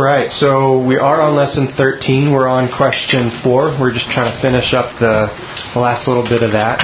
right, so we are on lesson 13. We're on question 4. We're just trying to finish up the last little bit of that.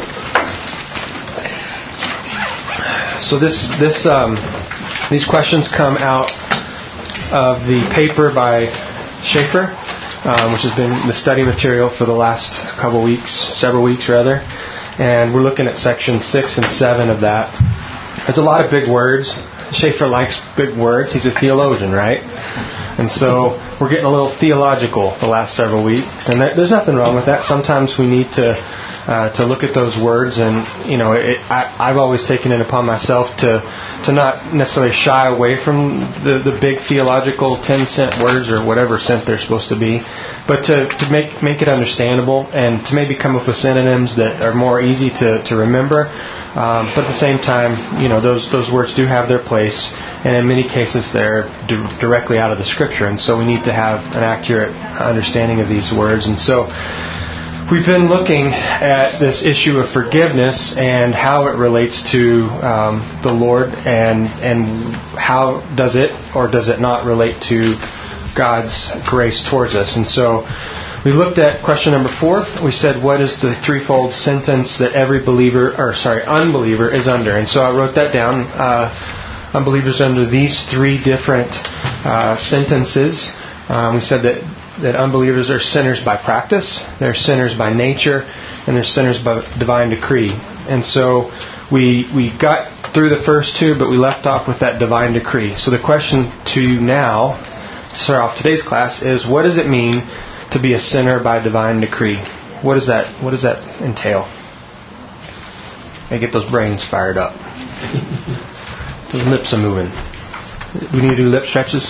So these questions come out of the paper by Schaefer, which has been the study material for the last several weeks rather. And we're looking at section 6 and 7 of that. There's a lot of big words. Schaefer likes big words. He's a theologian, right? And so we're getting a little theological the last several weeks, and there's nothing wrong with that. Sometimes we need to look at those words, and I've always taken it upon myself to not necessarily shy away from the big theological 10-cent words or whatever cent they're supposed to be, but to make it understandable and to maybe come up with synonyms that are more easy to remember. But at the same time, those words do have their place, and in many cases they're directly out of the Scripture, and so we need to have an accurate understanding of these words. And so we've been looking at this issue of forgiveness and how it relates to the Lord, and how does it or does it not relate to God's grace towards us. And so we looked at question number 4. We said, what is the threefold sentence that every unbeliever is under? And so I wrote that down. Unbelievers under these 3 different sentences. We said that unbelievers are sinners by practice, they're sinners by nature, and they're sinners by divine decree. And so we got through the first 2, but we left off with that divine decree. So the question to you now, to start off today's class, is what does it mean to be a sinner by divine decree? What does that entail? Hey, get those brains fired up. Those lips are moving. We need to do lip stretches.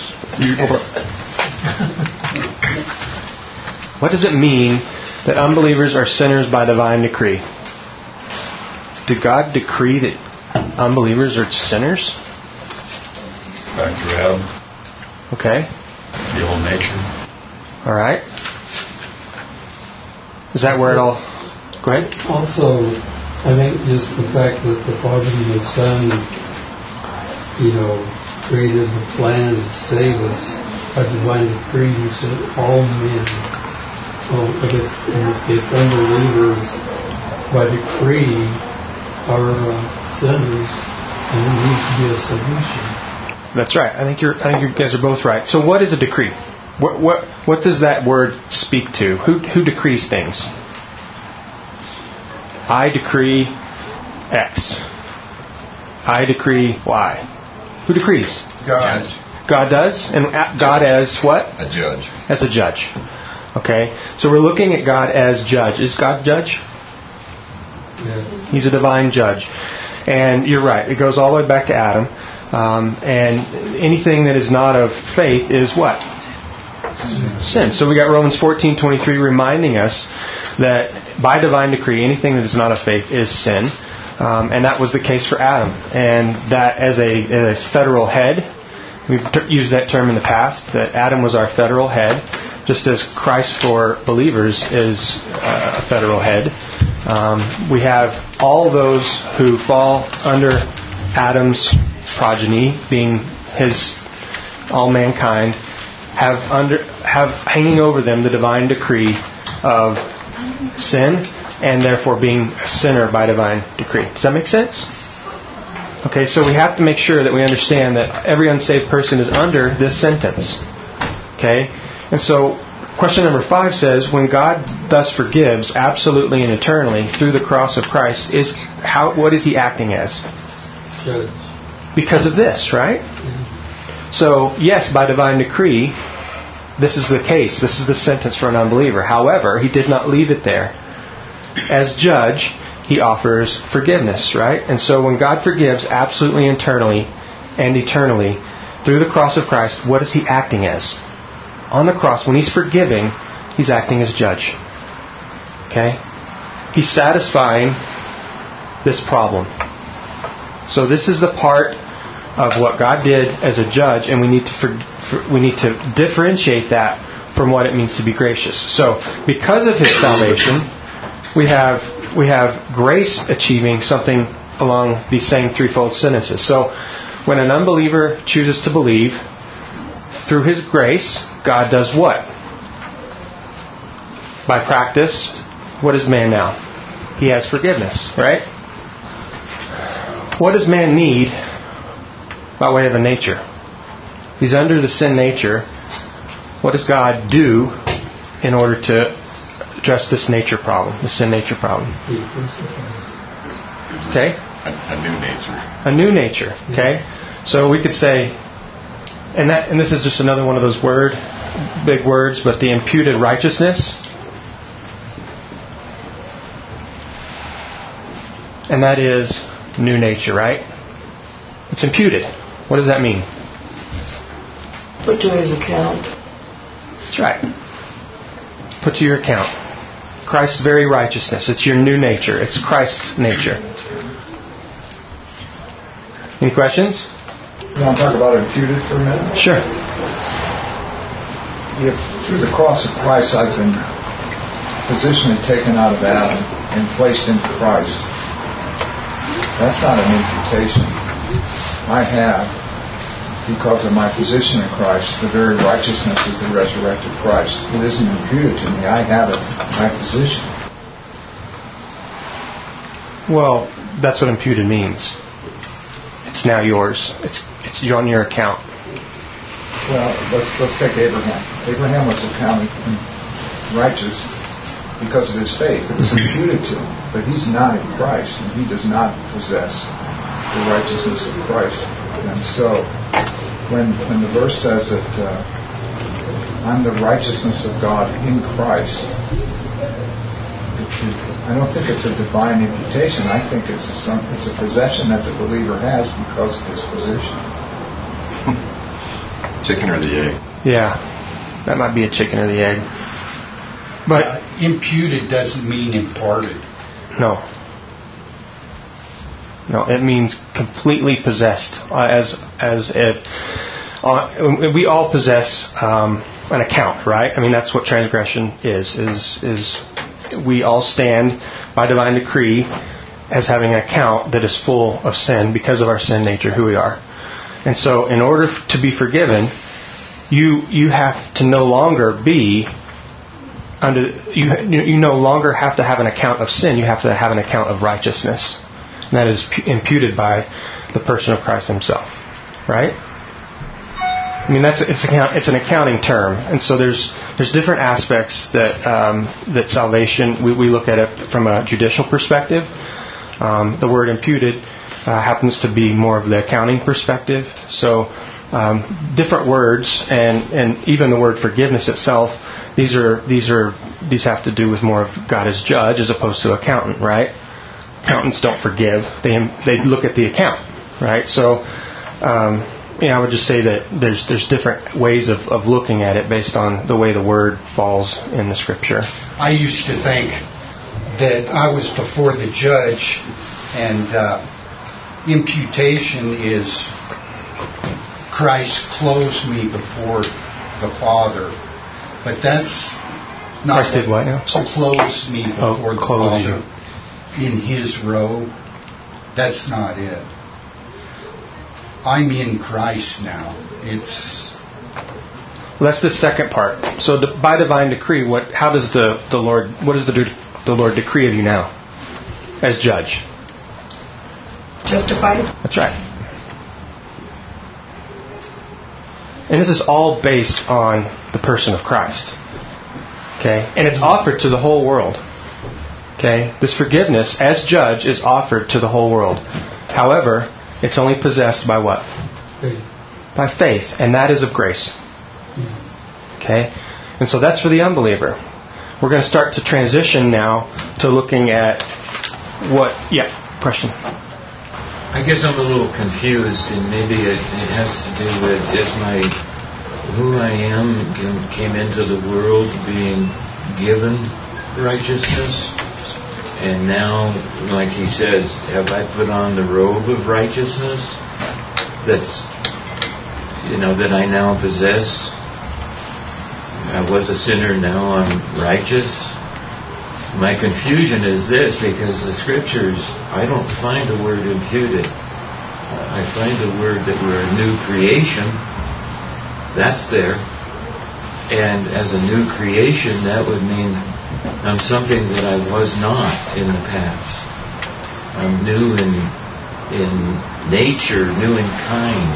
What does it mean that unbelievers are sinners by divine decree? Did God decree that unbelievers are sinners? Factor Adam. Okay. The old nature. All right. Is that where it all... Go ahead. Also, I think just the fact that the Father and the Son, created the plan to save us by divine decree, He said all men. Well, I guess in this case, unbelievers by decree are sinners, and there needs to be a solution. That's right. I think you guys are both right. So, what is a decree? What does that word speak to? Who decrees things? I decree X. I decree Y. Who decrees? God. God does? And God as what? A judge. As a judge. Okay. So we're looking at God as judge. Is God judge? Yes. He's a divine judge. And you're right. It goes all the way back to Adam. And anything that is not of faith is what? Sin. So we got Romans 14:23 reminding us that by divine decree, anything that is not of faith is sin. And that was the case for Adam. And that as a federal head, we've used that term in the past, that Adam was our federal head, just as Christ for believers is a federal head. We have all those who fall under Adam's progeny, being all mankind, have hanging over them the divine decree of sin, and therefore being a sinner by divine decree. Does that make sense? Okay, so we have to make sure that we understand that every unsaved person is under this sentence. Okay? And so question number 5 says, when God thus forgives absolutely and eternally through the cross of Christ, what is He acting as? Judge. Because of this, right? So, yes, by divine decree, this is the case. This is the sentence for an unbeliever. However, He did not leave it there. As judge, He offers forgiveness, right? And so when God forgives absolutely internally and eternally through the cross of Christ, what is He acting as? On the cross, when He's forgiving, He's acting as judge. Okay? He's satisfying this problem. So this is the part of what God did as a judge, and we need to differentiate that from what it means to be gracious. So because of His salvation, we have grace achieving something along these same threefold sentences. So when an unbeliever chooses to believe, through His grace, God does what? By practice, what is man now? He has forgiveness, right? What does man need by way of a nature? He's under the sin nature. What does God do in order to address this nature problem, the sin nature problem? Okay? A new nature. A new nature, okay? So we could say, and this is just another one of those big words, but the imputed righteousness. And that is new nature, right? It's imputed. What does that mean? Put to His account. That's right. Put to your account. Christ's very righteousness. It's your new nature. It's Christ's nature. Any questions? You want to talk about imputed for a minute? Sure. If through the cross of Christ I've been positionally taken out of Adam and placed into Christ, that's not an imputation. I have, because of my position in Christ, the very righteousness of the resurrected Christ. It isn't imputed to me. I have it, my position. Well, that's what imputed means. It's now yours. It's on your account. Well, let's take Abraham. Abraham was accounted righteous because of his faith. It was imputed to him, but he's not in Christ, and he does not possess the righteousness of Christ. And so, when the verse says that I'm the righteousness of God in Christ, I don't think it's a divine imputation. I think it's a possession that the believer has because of his position. Chicken or the egg? Yeah, that might be a chicken or the egg. But imputed doesn't mean imparted. No, it means completely possessed. As if we all possess an account, right? I mean, that's what transgression is we all stand by divine decree as having an account that is full of sin because of our sin nature, who we are. And so, in order to be forgiven, you have to no longer be under. You no longer have to have an account of sin. You have to have an account of righteousness, and that is imputed by the person of Christ Himself. Right? I mean, it's an accounting term, and so there's different aspects that salvation. We look at it from a judicial perspective. The word imputed happens to be more of the accounting perspective. So different words, and even the word forgiveness itself. These have to do with more of God as judge as opposed to accountant, right? Accountants don't forgive; they look at the account, right? So. I would just say that there's different ways of looking at it based on the way the word falls in the Scripture. I used to think that I was before the judge, and imputation is Christ clothes me before the Father, but that's not Christ did what now? Clothes me before the Father you. In His robe. That's not it. I'm in Christ now. Well, that's the second part. So by divine decree, what does the Lord decree of you now as judge? Justified. That's right. And this is all based on the person of Christ. Okay? And it's offered to the whole world. Okay? This forgiveness as judge is offered to the whole world. However, it's only possessed by what? Faith. By faith. And that is of grace. Okay? And so that's for the unbeliever. We're going to start to transition now to looking at what... Yeah, question. I guess I'm a little confused, and maybe it has to do with who I am came into the world being given righteousness. And now, like he says, have I put on the robe of righteousness that I now possess? I was a sinner, now I'm righteous. My confusion is this, because the Scriptures, I don't find the word imputed. I find the word that we're a new creation, That's there. And as a new creation, that would mean I'm something that I was not in the past. I'm new in nature, new in kind.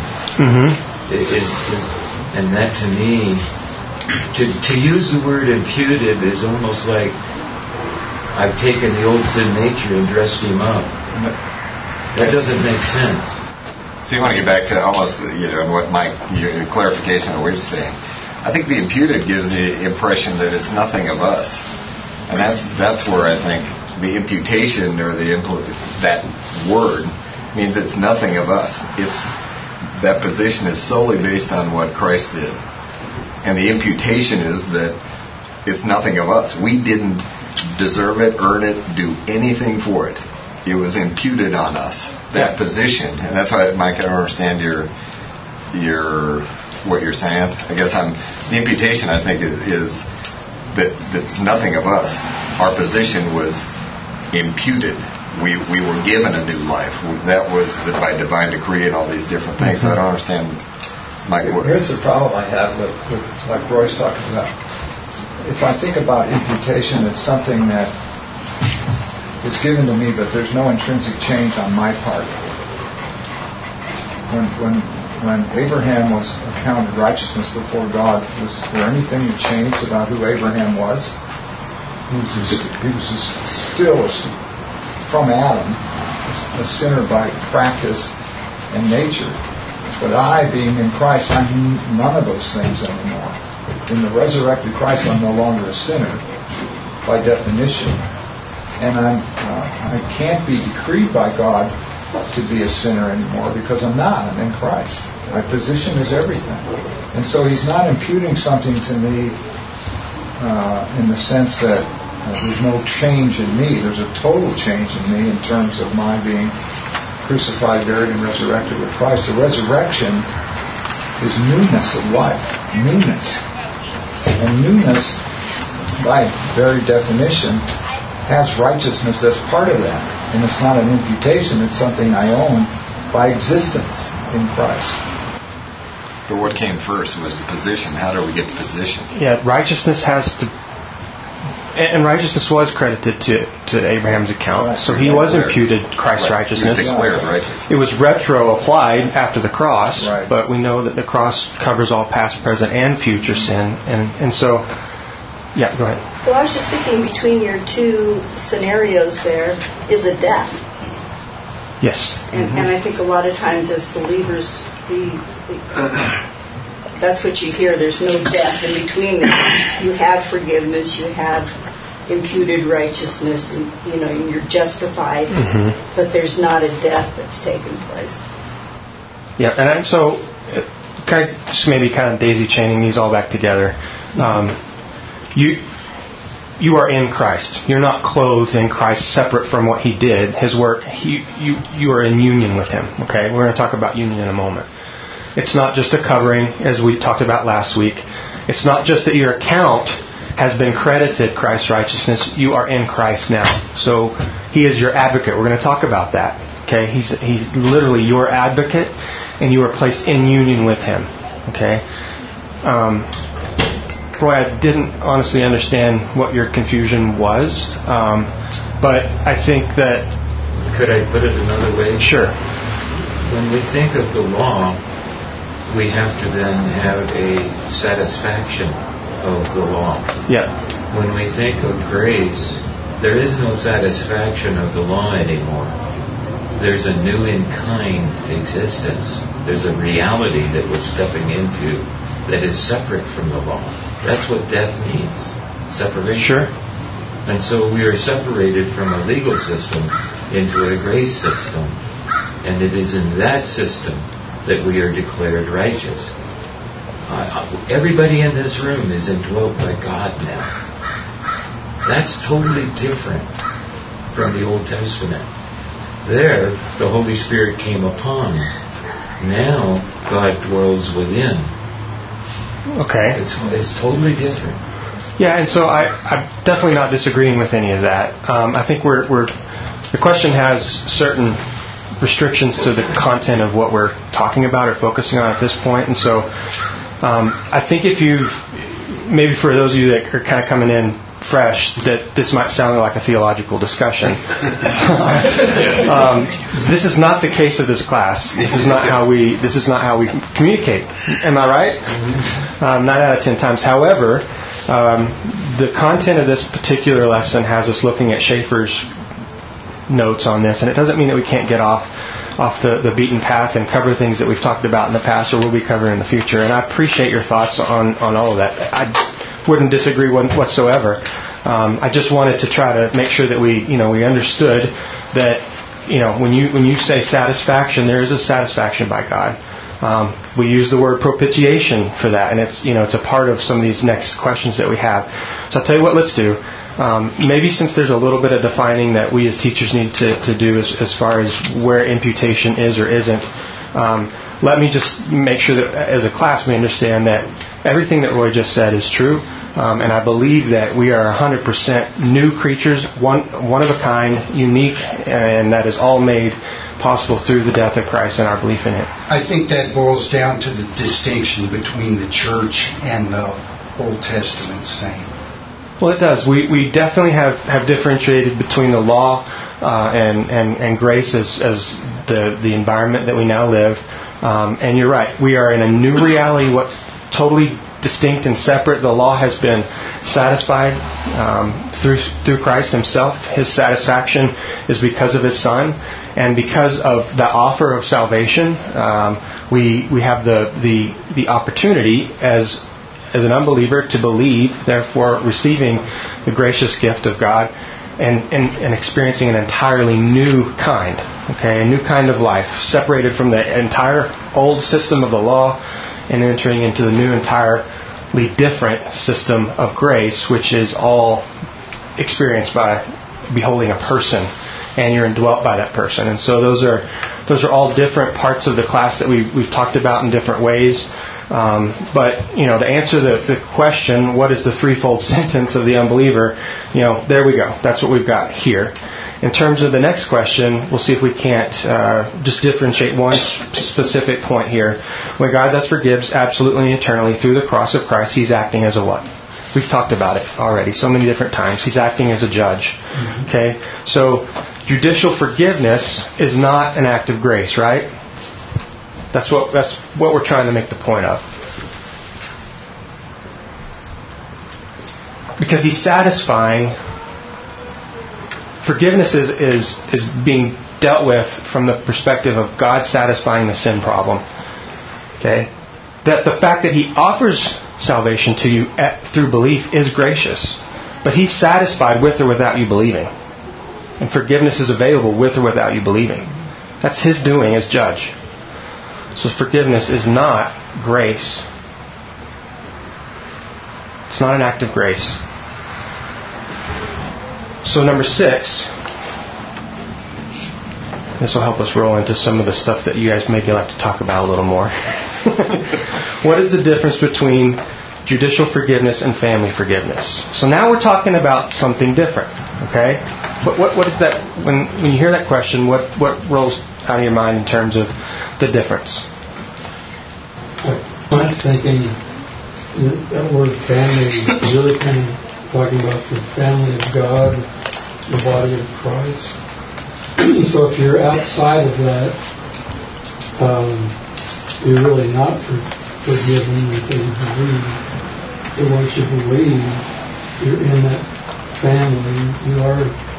And that to me, to use the word imputed is almost like I've taken the old sin nature and dressed him up. That doesn't make sense. So you want to get back to almost what Mike, your clarification of what you're saying. I think the imputed gives the impression that it's nothing of us, and that's where I think the imputation or that word means it's nothing of us. That position is solely based on what Christ did, and the imputation is that it's nothing of us. We didn't deserve it, earn it, do anything for it. It was imputed on us, that position, and that's why, Mike, I don't understand your what you're saying. I guess the imputation, I think, is that it's nothing of us. Our position was imputed. We were given a new life. That was by divine decree and all these different things. So I don't understand, Mike. Here's the problem I have with like Roy's talking about. If I think about imputation, it's something that is given to me, but there's no intrinsic change on my part. When Abraham was accounted righteousness before God, was there anything that changed about who Abraham was? He was still from Adam, a sinner by practice and nature. But I, being in Christ, I'm none of those things anymore. In the resurrected Christ, I'm no longer a sinner by definition. And I can't be decreed by God to be a sinner anymore because I'm not. I'm in Christ. My position is everything. And so he's not imputing something to me in the sense that there's no change in me. There's a total change in me in terms of my being crucified, buried, and resurrected with Christ. The resurrection is newness of life. Newness. And newness, by very definition, has righteousness as part of that. And it's not an imputation. It's something I own by existence in Christ. But what came first was the position. How do we get the position? Yeah, righteousness has to... And righteousness was credited to Abraham's account. Right. So he was imputed Christ's righteousness. He was declared righteous. It was retro-applied after the cross, right. But we know that the cross covers all past, present, and future sin. And so... Yeah, go ahead. Well, I was just thinking between your two scenarios there is a death. Yes. And I think a lot of times as believers, that's what you hear. There's no death in between them. You have forgiveness. You have imputed righteousness, and you're justified. But there's not a death that's taken place. Yeah, and so just maybe kind of daisy chaining these all back together. You are in Christ. You're not clothed in Christ separate from what He did, His work. You are in union with Him. Okay, we're going to talk about union in a moment. It's not just a covering, as we talked about last week. It's not just that your account has been credited Christ's righteousness. You are in Christ now. So He is your advocate. We're going to talk about that. Okay, He's literally your advocate, and you are placed in union with Him. Okay. Roy, I didn't honestly understand what your confusion was, but I think that... Could I put it another way? Sure. When we think of the law, we have to then have a satisfaction of the law. Yeah. When we think of grace, there is no satisfaction of the law anymore. There's a new in kind existence. There's a reality that we're stepping into that is separate from the law. That's what death means. Separation. Sure. And so we are separated from a legal system into a grace system. And it is in that system that we are declared righteous. Everybody in this room is indwelt by God now. That's totally different from the Old Testament. There, the Holy Spirit came upon. Now, God dwells within. Okay. It's totally different. Yeah, and so I'm definitely not disagreeing with any of that. I think the question has certain restrictions to the content of what we're talking about or focusing on at this point, and so I think if you, maybe for those of you that are kind of coming in fresh, that this might sound like a theological discussion. This is not the case of this class. This is not how we communicate. Am I right? 9 out of 10 times. However, the content of this particular lesson has us looking at Schaeffer's notes on this, and it doesn't mean that we can't get off the beaten path and cover things that we've talked about in the past or will be covering in the future. And I appreciate your thoughts on all of that. I wouldn't disagree whatsoever. I just wanted to try to make sure that we understood that when you say satisfaction, there is a satisfaction by God. We use the word propitiation for that, and it's a part of some of these next questions that we have. So I'll tell you what, let's do. Maybe since there's a little bit of defining that we as teachers need to do as far as where imputation is or isn't, let me just make sure that as a class we understand that everything that Roy just said is true, and I believe that we are 100% new creatures, one of a kind, unique, and that is all made possible through the death of Christ and our belief in it. I think that boils down to the distinction between the church and the Old Testament saint. Well, it does. We definitely have differentiated between the law and grace as the environment that we now live. And you're right. We are in a new reality, what's totally distinct and separate. The law has been satisfied through Christ Himself. His satisfaction is because of His Son, and because of the offer of salvation, we have the opportunity as an unbeliever to believe, therefore receiving the gracious gift of God and experiencing an entirely new kind, a new kind of life, separated from the entire old system of the law and entering into the new, entirely different system of grace, which is all experienced by beholding a person, and you're indwelt by that person. And so those are all different parts of the class that we've talked about in different ways. But to answer the question, what is the threefold sentence of the unbeliever? There we go. That's what we've got here. In terms of the next question, we'll see if we can't just differentiate one specific point here. When God thus forgives absolutely and eternally through the cross of Christ, He's acting as a what? We've talked about it already so many different times. He's acting as a judge. Okay? So judicial forgiveness is not an act of grace, right? That's what we're trying to make the point of. Because He's satisfying. Forgiveness is being dealt with from the perspective of God satisfying the sin problem. Okay? That the fact that He offers salvation to you through belief is gracious. But He's satisfied with or without you believing. And forgiveness is available with or without you believing. That's His doing as judge. So forgiveness is not grace. It's not an act of grace. So number 6, this will help us roll into some of the stuff that you guys maybe like to talk about a little more. What is the difference between judicial forgiveness and family forgiveness? So now we're talking about something different. Okay? What is that? When you hear that question, what rolls out of your mind in terms of the difference? I was thinking that word family is really kind of talking about the family of God, the body of Christ. So if you're outside of that, you're really not forgiven until you believe. But once you believe, you're in that family. You are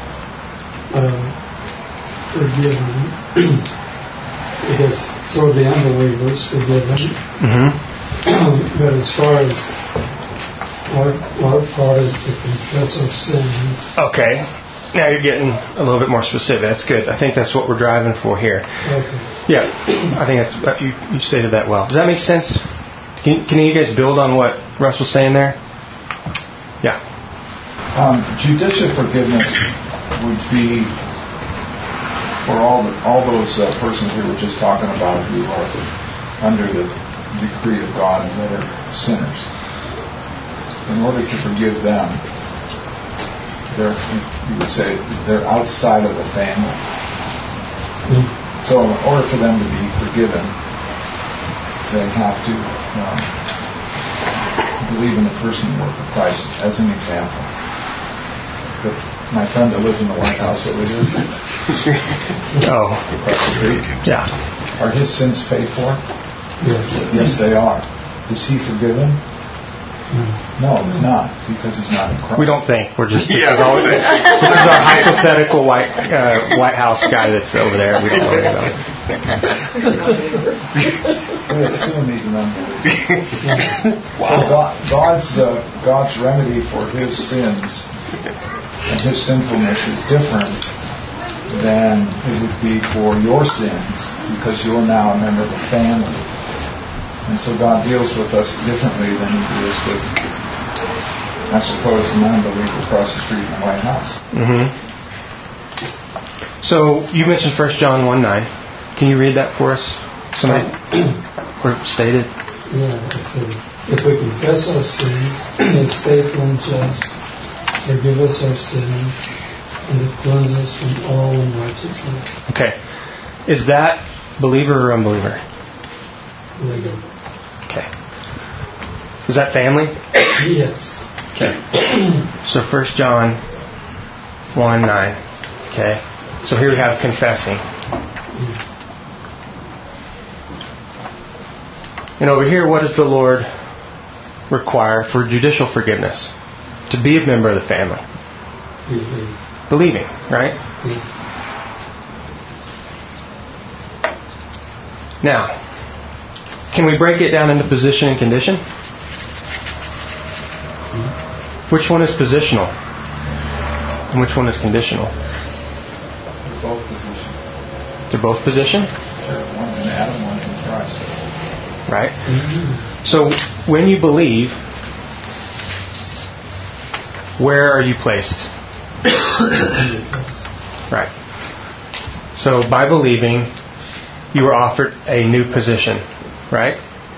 forgiven. Because so the unbelievers forgiven. Mm-hmm. But as far as our part is to confess our sins. Okay. Now you're getting a little bit more specific. That's good. I think that's what we're driving for here. Okay. Yeah. I think that's you stated that well. Does that make sense? Can you guys build on what Russ was saying there? Yeah. Judicial forgiveness would be for all those persons we were just talking about who are under the decree of God and that are sinners. In order to forgive them, you would say they're outside of the family. So in order for them to be forgiven, they have to believe in the person and work of Christ as an example. But my friend that lives in the White House over here, across the street, are his sins paid for? Yes, they are. Is he forgiven? No, he's not, because he's not in Christ. We don't think. We're just this is our hypothetical White House guy that's over there. We don't know about it. We assume he's an unbeliever. So God's remedy for his sins and his sinfulness is different than it would be for your sins, because you're now a member of the family. And so God deals with us differently than he deals with, I suppose, an unbeliever across the street in the White House. Mm-hmm. So you mentioned 1 John 1:9. Can you read that for us? Somebody stated. Yeah, it said, if we confess our sins, he is faithful and just, forgive us our sins, and to cleanse us from all unrighteousness. Okay. Is that believer or unbeliever? Believer. Okay. Is that family? Yes. Okay. So 1 John 1:9. Okay. So here we have confessing. And over here, what does the Lord require for judicial forgiveness? To be a member of the family. Believing, right? Now, can we break it down into position and condition? Which one is positional? And which one is conditional? They're both position. They're both position? One's in Adam, one's in Christ. Right? So when you believe, where are you placed? Right. So by believing, you were offered a new position. Right?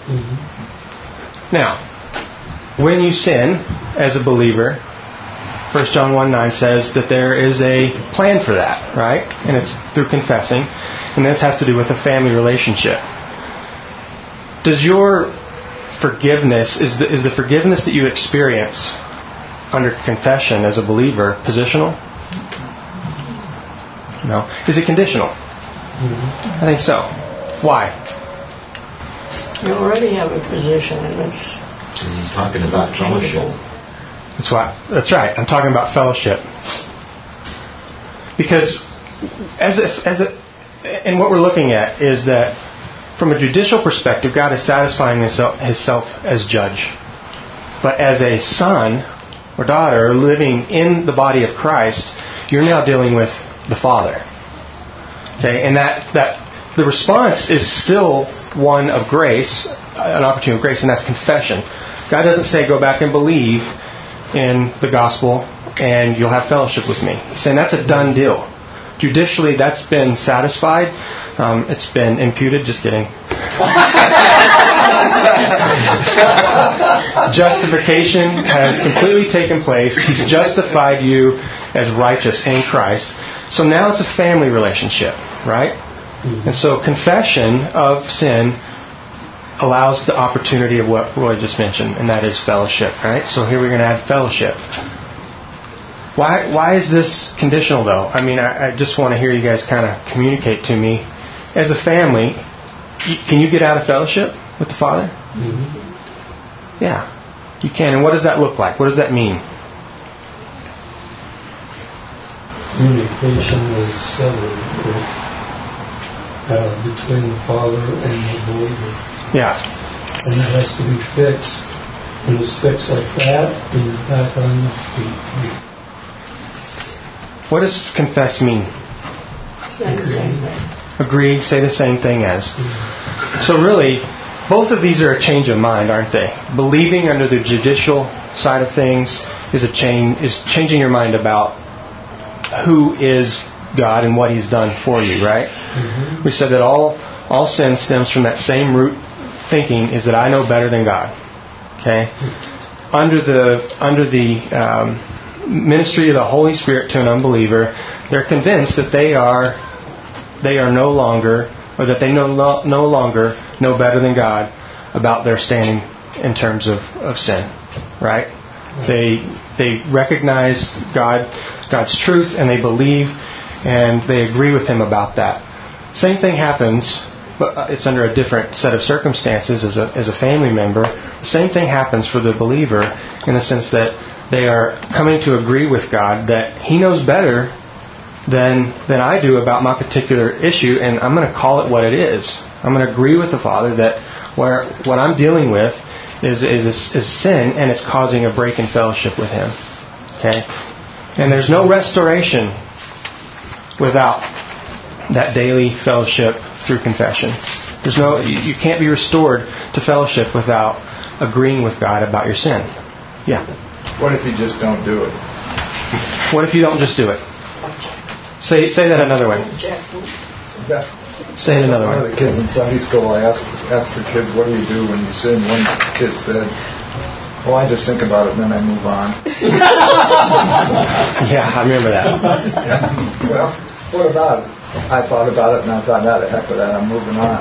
Now, when you sin as a believer, 1 John 1:9 says that there is a plan for that, right? And it's through confessing. And this has to do with a family relationship. Does your forgiveness, is the forgiveness that you experience under confession as a believer positional? No. Is it conditional? I think so. Why? You already have a position, and it's... And he's talking about fellowship. That's right. I'm talking about fellowship. Because and what we're looking at is that from a judicial perspective, God is satisfying himself as judge. But as a son or daughter living in the body of Christ, you're now dealing with the Father. Okay, and that the response is still one of grace, an opportunity of grace, and that's confession. God doesn't say go back and believe in the gospel and you'll have fellowship with me. He's saying that's a done deal. Judicially, that's been satisfied. It's been imputed. Just kidding. Justification has completely taken place. He's justified you as righteous in Christ. So now it's a family relationship, right? And so confession of sin allows the opportunity of what Roy just mentioned, and that is fellowship, right? So here we're going to have fellowship. Why is this conditional, though? I mean, I just want to hear you guys kind of communicate to me. As a family, can you get out of fellowship with the Father? Yeah, you can. And what does that look like? What does that mean? Communication is severed between the Father and the believer. Yeah. And it has to be fixed. When it's fixed like that, then you're back on your feet. What does confess mean? Say the same thing. Agreed, say the same thing as. So really, both of these are a change of mind, aren't they? Believing under the judicial side of things is changing your mind about who is God and what He's done for you, right? We said that all sin stems from that same root thinking, is that I know better than God. Okay? Under the ministry of the Holy Spirit to an unbeliever, they're convinced that they are no longer, or that they no longer know better than God about their standing in terms of sin, right? They recognize God's truth, and they believe, and they agree with Him about that. Same thing happens, but it's under a different set of circumstances as a family member. The same thing happens for the believer in the sense that they are coming to agree with God that He knows better than I do about my particular issue, and I'm going to call it what it is. I'm going to agree with the Father that what I'm dealing with is sin, and it's causing a break in fellowship with Him. Okay? And there's no restoration without that daily fellowship through confession. You can't be restored to fellowship without agreeing with God about your sin. Yeah. What if you just don't do it? What if you don't just do it? Say that another way. Say it another way. One of the kids in Sunday school, I asked the kids, what do you do when you sin? One kid said, well, I just think about it and then I move on. Yeah, I remember that. Yeah. Well, what about it? I thought about it and I thought, the heck with that, I'm moving on.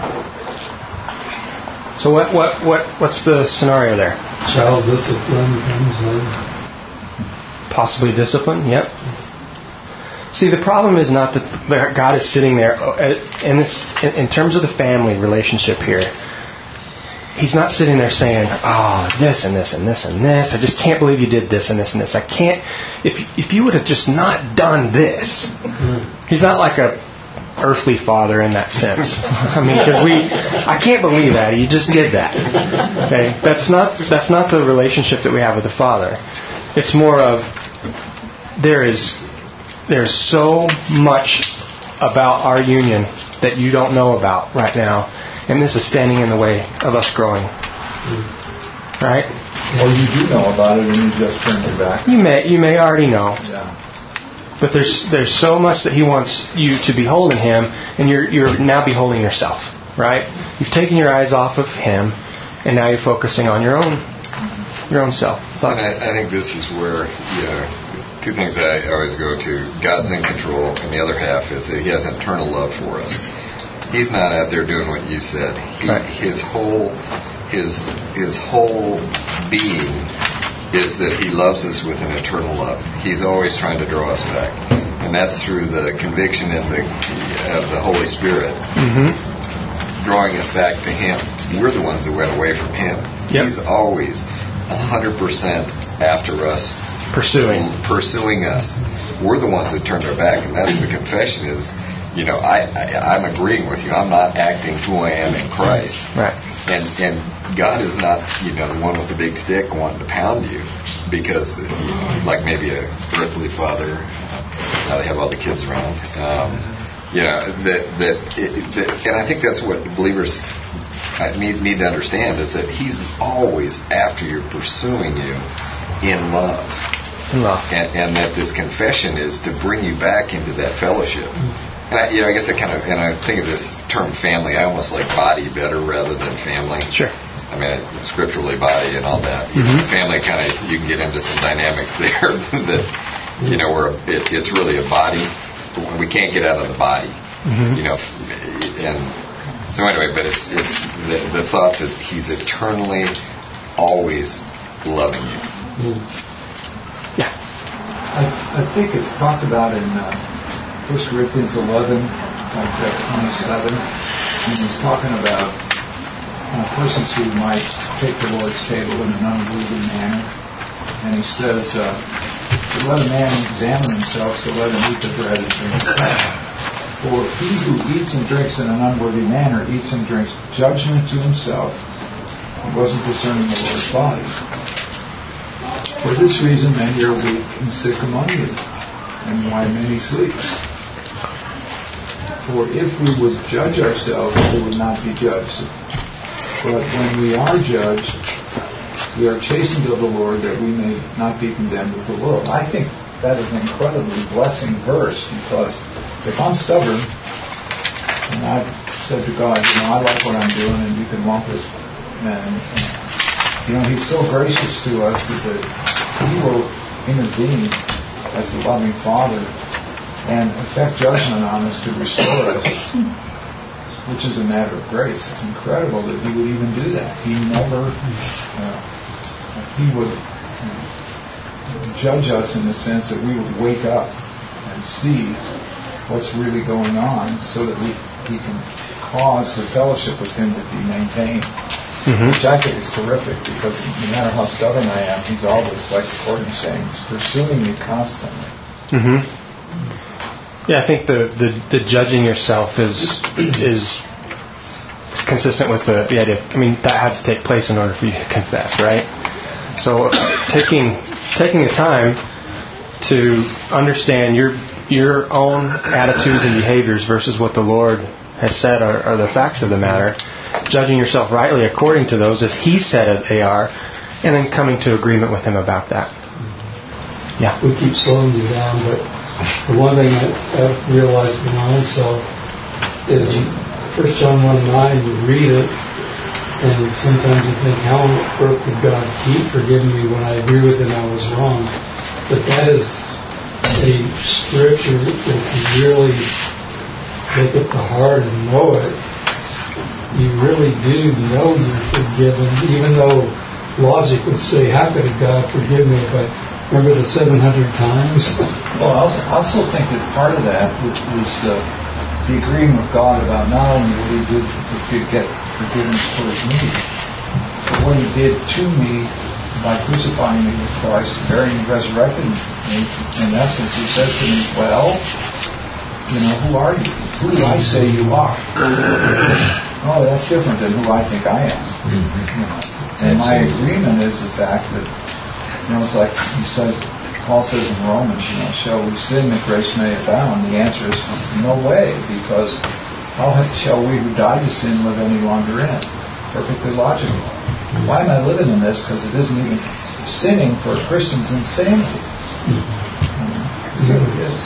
So what's the scenario there? Child discipline comes in. Possibly discipline, yep. See, the problem is not that God is sitting there in terms of the family relationship here. He's not sitting there saying, this and this and this and this. I just can't believe you did this and this and this. I can't. If you would have just not done this. He's not like a earthly father in that sense. I mean, I can't believe that you just did that. Okay, that's not the relationship that we have with the Father. It's more of there's so much about our union that you don't know about right now, and this is standing in the way of us growing. Right? Well, you do know about it, and you just turned your back. You may already know. Yeah. But there's so much that He wants you to behold in Him, and you're now beholding yourself, right? You've taken your eyes off of Him, and now you're focusing on your own self. And I think this is where two things I always go to: God's in control, and the other half is that He has eternal love for us. He's not out there doing what you said. His whole being is that He loves us with an eternal love. He's always trying to draw us back, and that's through the conviction of the Holy Spirit, drawing us back to Him. We're the ones that went away from Him. Yep. He's always 100% after us, pursuing us. We're the ones that turned our back, and that's the confession. Is I'm agreeing with you. I'm not acting who I am in Christ. Right. And God is not, the one with the big stick wanting to pound you because, like maybe a earthly father, now they have all the kids around. And I think that's what believers need to understand is that He's always after you, pursuing you in love. And that this confession is to bring you back into that fellowship. And I guess I think of this term family. I almost like body better rather than family. Sure. I mean, scripturally body and all that. Family you can get into some dynamics there that, where it's really a body. We can't get out of the body, and so anyway, but it's the thought that He's eternally always loving you. Yeah. I think it's talked about in 1 Corinthians 11, like 27, and he's talking about persons who might take the Lord's table in an unworthy manner. And he says, let a man examine himself, so let him eat the bread and drink the cup. For he who eats and drinks in an unworthy manner eats and drinks judgment to himself, and wasn't discerning the Lord's body. For this reason many are weak and sick among you, and why many sleep. For if we would judge ourselves, we would not be judged. But when we are judged, we are chastened of the Lord, that we may not be condemned with the world. I think that is an incredibly blessing verse, because if I'm stubborn, and I've said to God, I like what I'm doing, and you can lump it, and He's so gracious to us, is that He will intervene as the loving Father and effect judgment on us to restore us. which is a matter of grace. It's incredible that he would even do that. He never, he would judge us in the sense that we would wake up and see what's really going on so that he can cause the fellowship with him to be maintained. Which I think is terrific, because no matter how stubborn I am, he's always, like the Courtney saying, he's pursuing me constantly. Yeah, I think the judging yourself is consistent with the idea. I mean, that has to take place in order for you to confess, right? So taking the time to understand your own attitudes and behaviors versus what the Lord has said are the facts of the matter, judging yourself rightly according to those as He said they are, and then coming to agreement with Him about that. Yeah. We keep slowing you down, but the one thing that I've realized for my own self is 1 John 1:9, you read it, and sometimes you think, how on earth did God keep forgiving me when I agree with Him I was wrong? But that is a scripture that if you really look at the heart and know it, you really do know you're forgiven, even though logic would say, how could God forgive me if I remember the 700 times? Well, I also think that part of that was the agreeing with God about not only what He did to get forgiveness towards me, but what He did to me by crucifying me with Christ, burying and resurrecting me. In essence, He says to me, well, who are you? Who do I say you are? Oh, that's different than who I think I am. And my agreement is the fact that, it's like Paul says in Romans, shall we sin that grace may abound? The answer is no way, because how shall we who died to sin live any longer in it? Perfectly logical. Why am I living in this? Because it isn't even sinning for a Christian's insanity. It really is.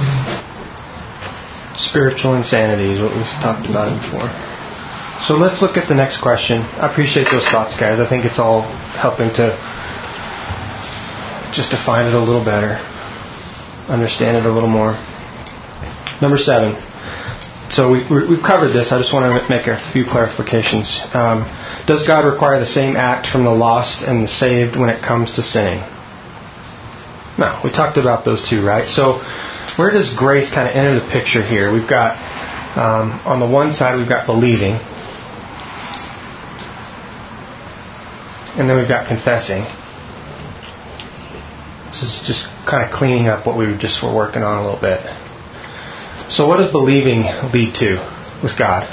Spiritual insanity is what we've talked about before. So let's look at the next question. I appreciate those thoughts, guys. I think it's all helping to just define it a little better, understand it a little more. Number 7. So we've covered this. I just want to make a few clarifications. Does God require the same act from the lost and the saved when it comes to sinning? No. We talked about those two, right? So where does grace kind of enter the picture here? We've got, on the one side, we've got believing. And then we've got confessing. This is just kind of cleaning up what we just were working on a little bit. So what does believing lead to with God?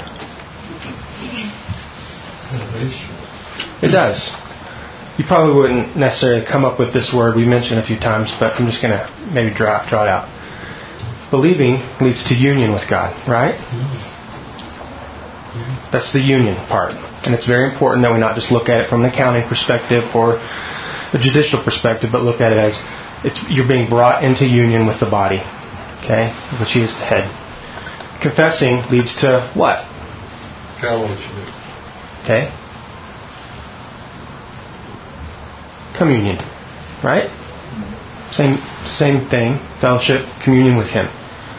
It does. You probably wouldn't necessarily come up with this word. We mentioned a few times, but I'm just going to maybe draw it out. Believing leads to union with God, right? That's the union part. And it's very important that we not just look at it from an accounting perspective or a judicial perspective, but look at it as you're being brought into union with the body, okay, which He is the head. Confessing leads to what? Fellowship. Okay. Communion, right? Same thing. Fellowship, communion with Him.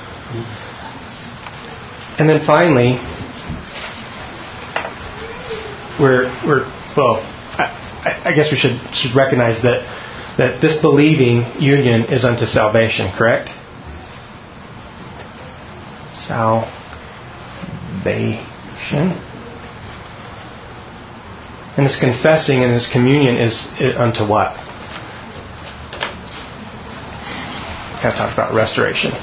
And then finally, I guess we should recognize that this believing union is unto salvation, correct? Salvation. And this confessing and this communion is unto what? Kind of talk about restoration.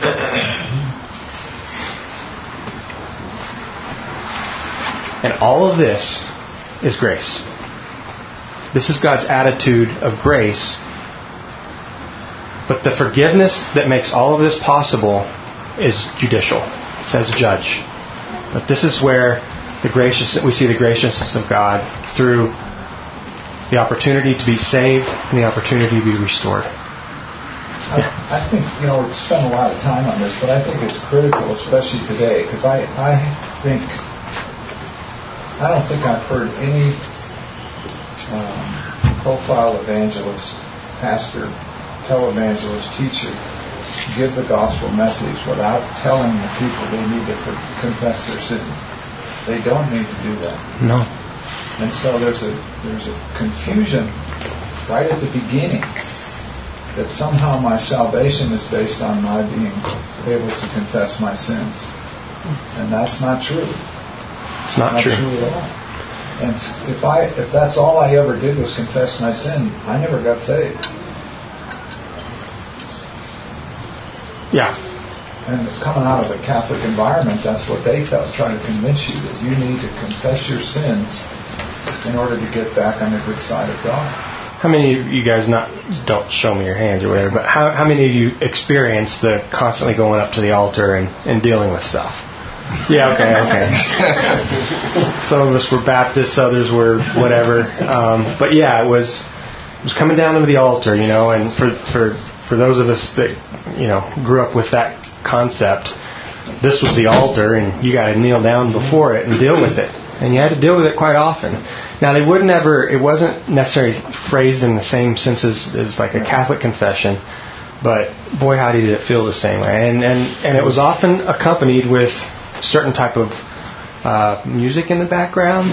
And all of this is grace. This is God's attitude of grace. But the forgiveness that makes all of this possible is judicial. It says judge. But this is where we see the graciousness of God through the opportunity to be saved and the opportunity to be restored. I think, we spend a lot of time on this, but I think it's critical, especially today, because I don't think I've heard any profile evangelist, pastor, televangelist, teacher give the gospel message without telling the people they need to confess their sins. They don't need to do that. No. And so there's a confusion right at the beginning that somehow my salvation is based on my being able to confess my sins. And that's not true. It's not true at all. And if that's all I ever did was confess my sin, I never got saved. Yeah. And coming out of a Catholic environment, that's what they try to convince you, that you need to confess your sins in order to get back on the good side of God. How many of you guys, don't show me your hands or whatever, but how many of you experience the constantly going up to the altar and dealing with stuff? Yeah, okay. Some of us were Baptists, others were whatever. But yeah, it was coming down to the altar, and for those of us that, grew up with that concept, this was the altar, and you got to kneel down before it and deal with it. And you had to deal with it quite often. Now, it wasn't necessarily phrased in the same sense as like a Catholic confession, but boy, how did it feel the same way. And it was often accompanied with certain type of music in the background.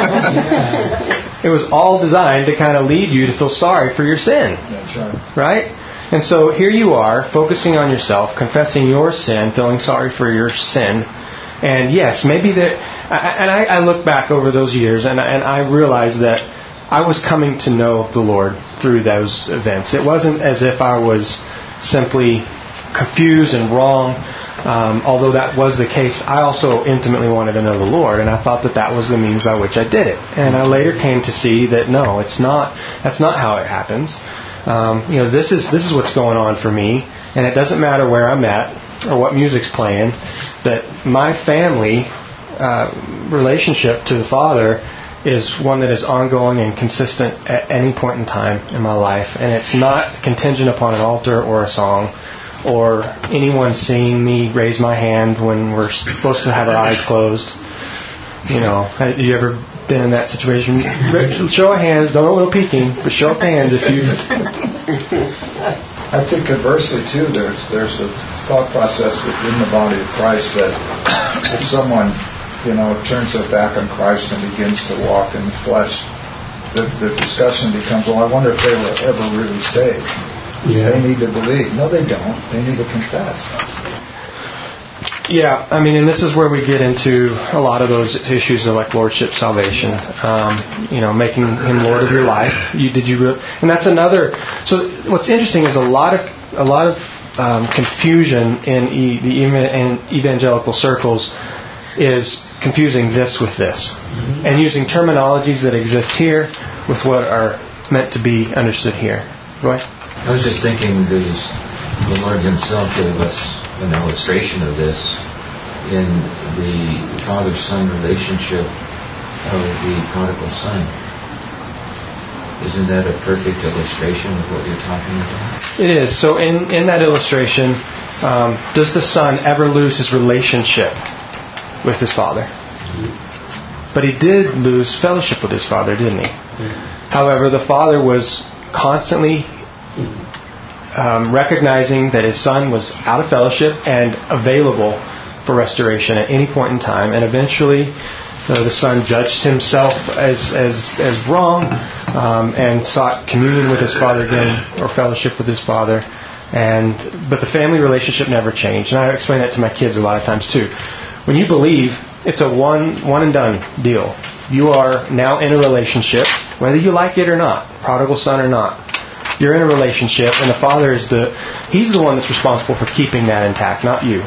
It was all designed to kind of lead you to feel sorry for your sin. That's right. Right? And so here you are, focusing on yourself, confessing your sin, feeling sorry for your sin. And yes, maybe I look back over those years and I realized that I was coming to know the Lord through those events. It wasn't as if I was simply confused and wrong. Although that was the case, I also intimately wanted to know the Lord, and I thought that was the means by which I did it. And I later came to see that no, it's not. That's not how it happens. This is what's going on for me, and it doesn't matter where I'm at or what music's playing. That my family relationship to the Father is one that is ongoing and consistent at any point in time in my life, and it's not contingent upon an altar or a song or anyone seeing me raise my hand when we're supposed to have our eyes closed. Have you ever been in that situation? Show of hands, no peeking, but show of hands if you... I think conversely too, there's a thought process within the body of Christ that if someone, turns their back on Christ and begins to walk in the flesh, the discussion becomes, well, I wonder if they were ever really saved. Yeah. They need to believe. No, they don't. They need to confess. Yeah, and this is where we get into a lot of those issues of like lordship salvation. Making Him Lord of your life. And that's another. So what's interesting is a lot of confusion in the evangelical circles is confusing this with this, and using terminologies that exist here with what are meant to be understood here. Roy? I was just thinking the Lord Himself gave us an illustration of this in the father-son relationship of the prodigal son. Isn't that a perfect illustration of what you're talking about? It is. So in that illustration, does the son ever lose his relationship with his father? But he did lose fellowship with his father, didn't he? However, the father was constantly recognizing that his son was out of fellowship and available for restoration at any point in time, and eventually the son judged himself as wrong and sought communion with his father again, or fellowship with his father, but the family relationship never changed. And I explain that to my kids a lot of times too. When you believe, it's a one and done deal. You are now in a relationship, whether you like it or not, prodigal son or not. You're in a relationship, and the Father He's the one that's responsible for keeping that intact, not you.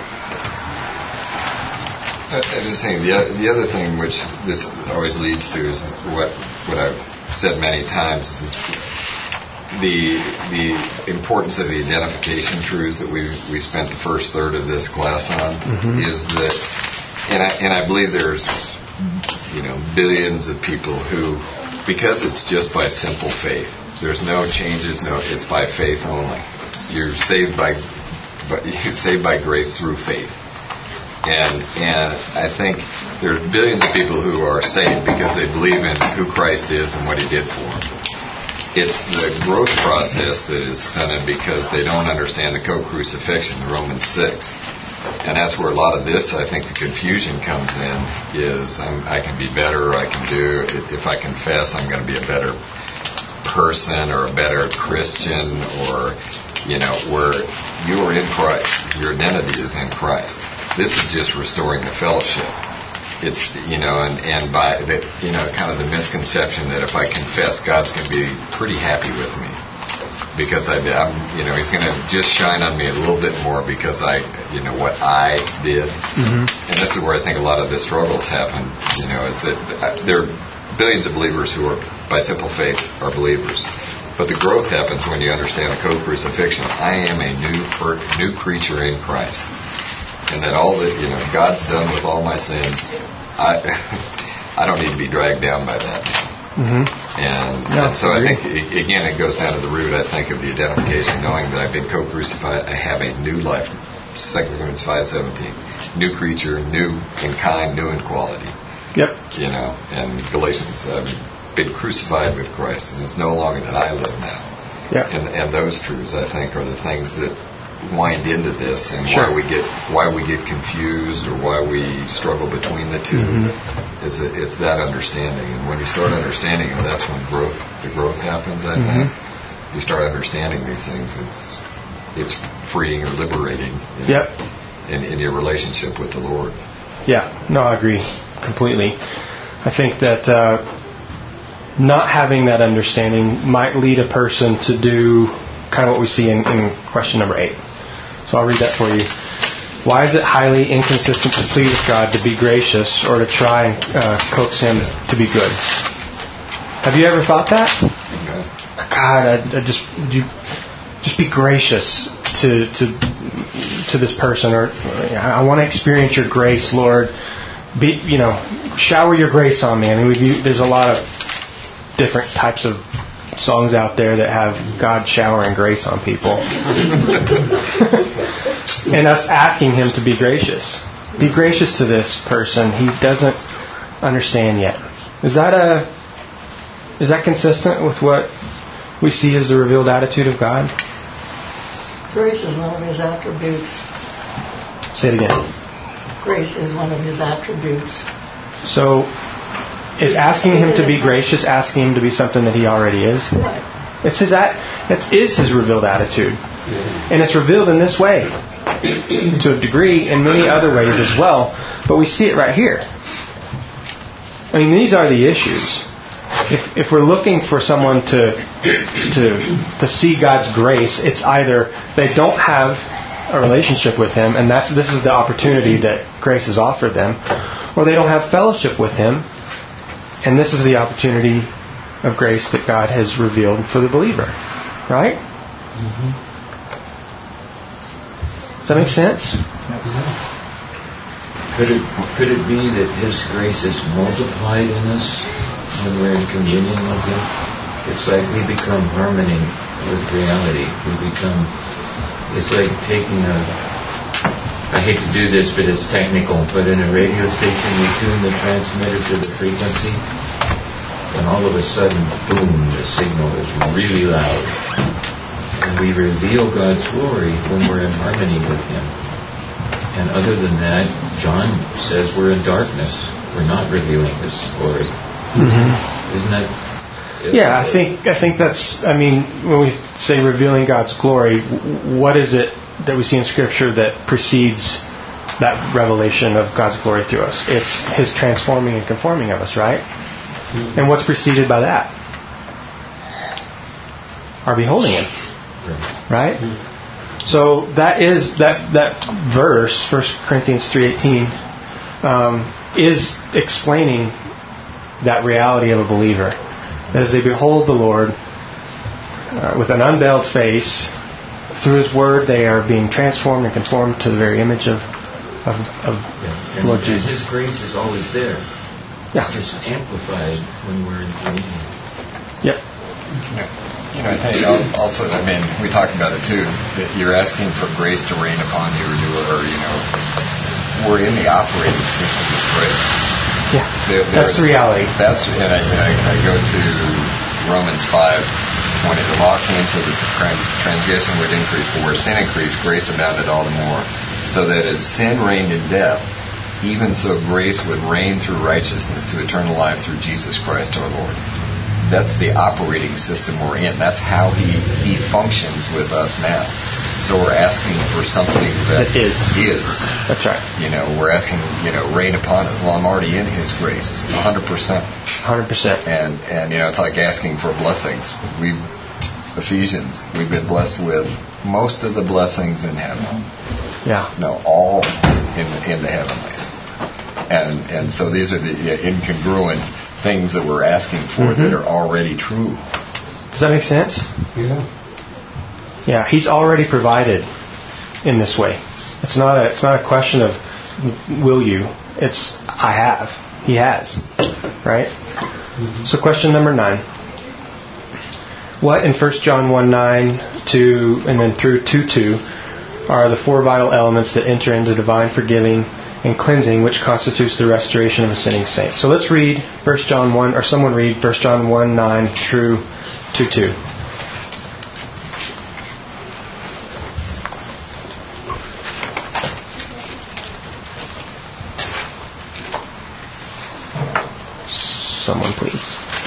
I was saying the other thing which this always leads to is what I've said many times: the importance of the identification truths that we spent the first third of this class on is that, and I believe there's billions of people who, because it's just by simple faith. There's no changes, it's by faith only. You're saved by grace through faith. And I think there's billions of people who are saved because they believe in who Christ is and what He did for them. It's the growth process that is stunted because they don't understand the co-crucifixion, Romans 6. And that's where a lot of this, I think, the confusion comes in, is I can be better, I can do, if I confess, I'm going to be a better person or a better Christian, or, where you are in Christ. Your identity is in Christ. This is just restoring the fellowship. It's, and by that, kind of the misconception that if I confess, God's going to be pretty happy with me. Because I'm, He's going to just shine on me a little bit more because what I did. Mm-hmm. And this is where I think a lot of the struggles happen, is that there are billions of believers who are, by simple faith, are believers. But the growth happens when you understand the co-crucifixion. I am a new creature in Christ. And that all that, God's done with all my sins, I don't need to be dragged down by that now. Mm-hmm. And so I think, again, it goes down to the root, I think, of the identification, knowing that I've been co-crucified, I have a new life. 2 Corinthians 5:17. New creature, new in kind, new in quality. Yep. And Galatians, I've been crucified with Christ, and it's no longer that I live now. Yep. And those truths, I think, are the things that wind into this, and sure. why we get confused or why we struggle between the two. Mm-hmm. It's that understanding, and when you start understanding it, that's when the growth happens. I think you start understanding these things. It's freeing or liberating. Yep. In your relationship with the Lord. Yeah. No, I agree completely. I think that not having that understanding might lead a person to do kind of what we see in question number 8. So I'll read that for you. Why is it highly inconsistent to plead with God to be gracious or to try and coax Him to be good? Have you ever thought that? Okay. God, just be gracious to this person, or I want to experience your grace, Lord. Shower your grace on me. I mean, there's a lot of different types of songs out there that have God showering grace on people. And us asking Him to be gracious. Be gracious to this person. He doesn't understand yet. Is that consistent with what we see as the revealed attitude of God? Grace is one of His attributes. Say it again. Grace is one of His attributes. So, is asking Him to be gracious asking Him to be something that He already is? Right. It is His revealed attitude. And it's revealed in this way, to a degree, in many other ways as well. But we see it right here. I mean, these are the issues. If we're looking for someone to see God's grace, it's either they don't have a relationship with Him, and this is the opportunity that grace has offered them, or they don't have fellowship with Him, and this is the opportunity of grace that God has revealed for the believer. Right? Mm-hmm. Does that make sense? Could it be that His grace is multiplied in us when we're in communion with Him? It's like we become harmony with reality. It's like taking I hate to do this, but it's technical, but in a radio station we tune the transmitter to the frequency, and all of a sudden, boom, the signal is really loud. And we reveal God's glory when we're in harmony with Him. And other than that, John says we're in darkness. We're not revealing His glory. Mm-hmm. Isn't that? Yeah, I think that's. I mean, when we say revealing God's glory, what is it that we see in Scripture that precedes that revelation of God's glory through us? It's His transforming and conforming of us, right? Mm-hmm. And what's preceded by that? Our beholding Him, right? Mm-hmm. So that is that verse, 1 Corinthians 3:18, is explaining that reality of a believer. That as they behold the Lord with an unveiled face, through His Word, they are being transformed and conformed to the very image of Lord Jesus. His grace is always there. Yeah. It's just amplified when we're in communion. Yep. I think also, we talked about it too, that you're asking for grace to rain upon you, we're in the operating system of grace. Yeah, that's the reality. And I go to Romans 5:20. The law came so that the transgression would increase, but where sin increased, grace abounded all the more. so that as sin reigned in death, even so grace would reign through righteousness to eternal life through Jesus Christ our Lord. That's the operating system we're in. That's how He functions with us now. So we're asking for something that is. That's right. We're asking, rain upon it. Well, I'm already in His grace, 100%. 100%. And it's like asking for blessings. Ephesians, we've been blessed with most of the blessings in heaven. Yeah. No, all in the heavenlies. And so these are the incongruent things that we're asking for that are already true. Does that make sense? Yeah. Yeah, He's already provided in this way. It's not a question of will you. It's I have. He has. Right? So question number 9. What in 1 John 1:9 to and then through 2:2 are the 4 vital elements that enter into divine forgiving and cleansing, which constitutes the restoration of a sinning saint? So let's read 1 John 1, or someone read 1 John 1:9 through 2:2. Someone, please.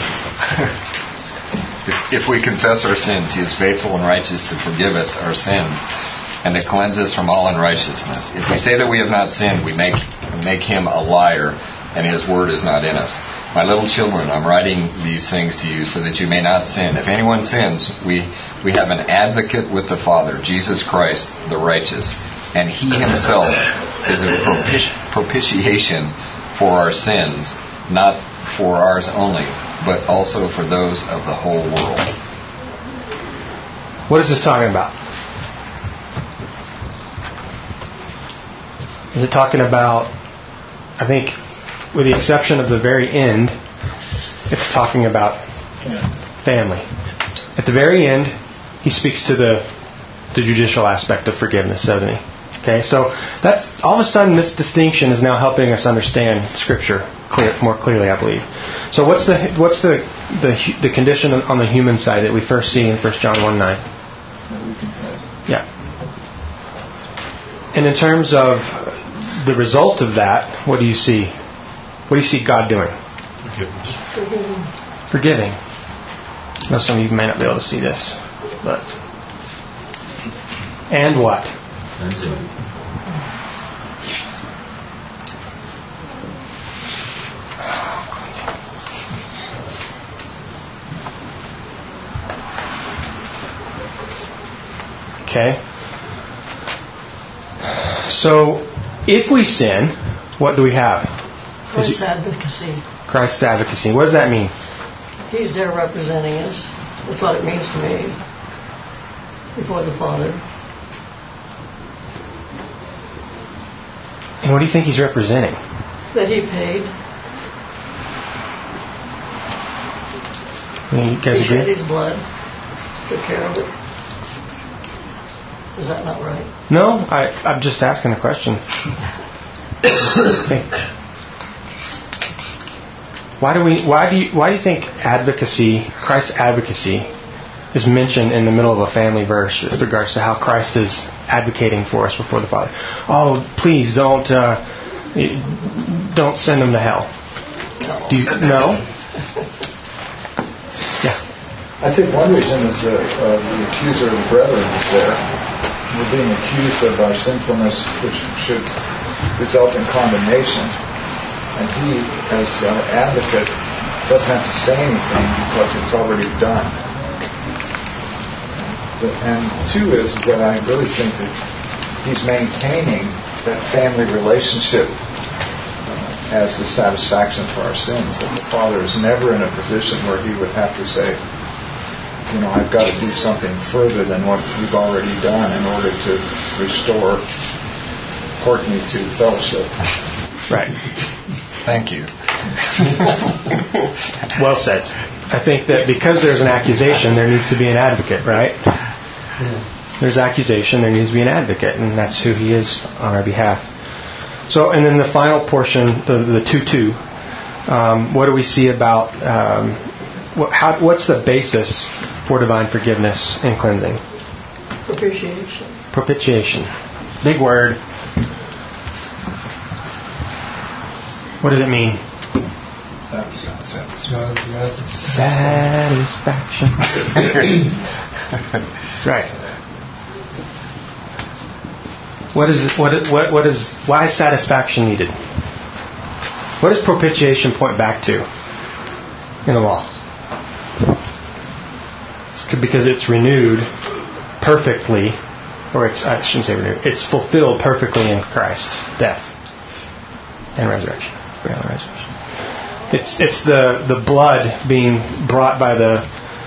If we confess our sins, He is faithful and righteous to forgive us our sins and to cleanse us from all unrighteousness. If we say that we have not sinned, we make Him a liar, and His word is not in us. My little children, I'm writing these things to you so that you may not sin. If anyone sins, we have an advocate with the Father, Jesus Christ, the righteous, and He Himself is a propitiation for our sins, not for ours only, but also for those of the whole world. What is this talking about? Is it talking about, I think, with the exception of the very end, it's talking about family. At the very end, He speaks to the judicial aspect of forgiveness, doesn't He? Okay, so that's all of a sudden this distinction is now helping us understand Scripture more clearly, I believe. So what's the condition on the human side that we first see in 1 John 1:9? Yeah. And in terms of the result of that, what do you see? What do you see God doing? Forgiving. Now some of you may not be able to see this, but and what? Okay. So, if we sin, what do we have? Christ's advocacy. Christ's advocacy. What does that mean? He's there representing us. That's what it means to me. Before the Father. And what do you think He's representing? That He paid. You guys He agree? shed His blood. Took care of it. Is that not right? No, I'm just asking a question. Why do you think advocacy, Christ's advocacy, is mentioned in the middle of a family verse with regards to how Christ is advocating for us before the Father? Oh, please don't send them to hell. No. Do you know? Yeah. I think one reason is the accuser of the brethren is there. We're being accused of our sinfulness, which should result in condemnation. And He, as our advocate, doesn't have to say anything because it's already done. And 2 is that I really think that He's maintaining that family relationship as the satisfaction for our sins. That the Father is never in a position where He would have to say, I've got to do something further than what we've already done in order to restore Courtney to fellowship. Right. Thank you. Well said. I think that because there's an accusation, there needs to be an advocate, right? Yeah. There's accusation, there needs to be an advocate, and that's who He is on our behalf. So, and then the final portion, the 2:2, what do we see about, what's the basis for divine forgiveness and cleansing? Propitiation. Propitiation. Big word. What does it mean? Satisfaction. Right. Why is satisfaction needed? What does propitiation point back to in the law? It's because it's renewed perfectly, or I shouldn't say renewed, it's fulfilled perfectly in Christ's death and resurrection. It's the blood being brought by the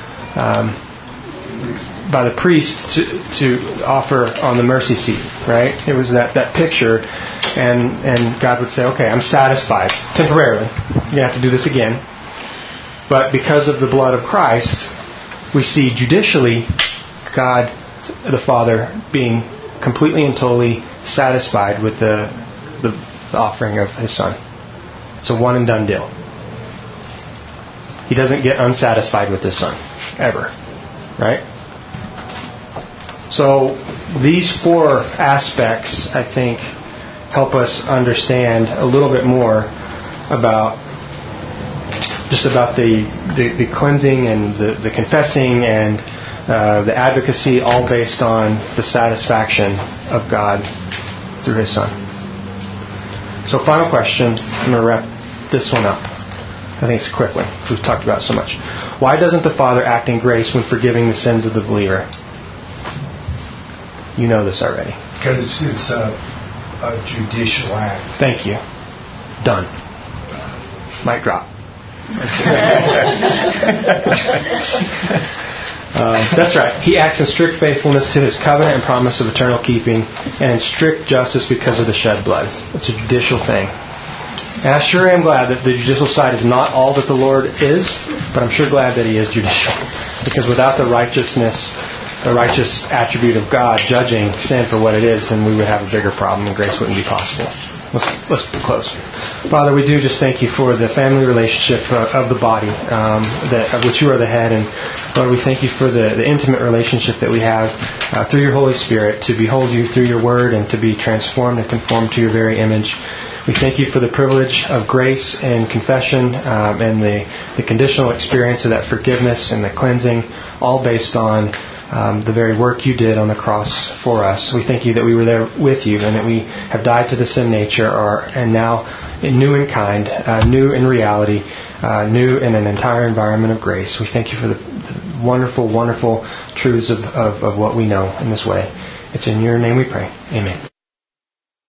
priest to offer on the mercy seat, right? It was that picture, and God would say, okay, I'm satisfied temporarily. You have to do this again. But because of the blood of Christ, we see judicially God the Father being completely and totally satisfied with the offering of His Son. It's a one and done deal. He doesn't get unsatisfied with His Son, ever. Right? So these four aspects, I think, help us understand a little bit more about the cleansing and the confessing and the advocacy, all based on the satisfaction of God through His Son. So final question. I'm going to wrap this one up. I think it's a quick one. We've talked about it so much. Why doesn't the Father act in grace when forgiving the sins of the believer? You know this already. Because it's a judicial act. Thank you. Done. Mic drop. That's right. He acts in strict faithfulness to His covenant and promise of eternal keeping, and in strict justice because of the shed blood. It's a judicial thing. And I sure am glad that the judicial side is not all that the Lord is, but I'm sure glad that He is judicial. Because without the righteous attribute of God judging sin for what it is, then we would have a bigger problem and grace wouldn't be possible. Let's close. Father, we do just thank You for the family relationship of the body, of which You are the head. And Lord, we thank You for the intimate relationship that we have through Your Holy Spirit to behold You through Your Word and to be transformed and conformed to Your very image. We thank You for the privilege of grace and confession and the conditional experience of that forgiveness and the cleansing, all based on the very work You did on the cross for us. We thank You that we were there with You and that we have died to the sin nature and now new in kind, new in reality, new in an entire environment of grace. We thank You for the wonderful, wonderful truths of what we know in this way. It's in Your name we pray. Amen.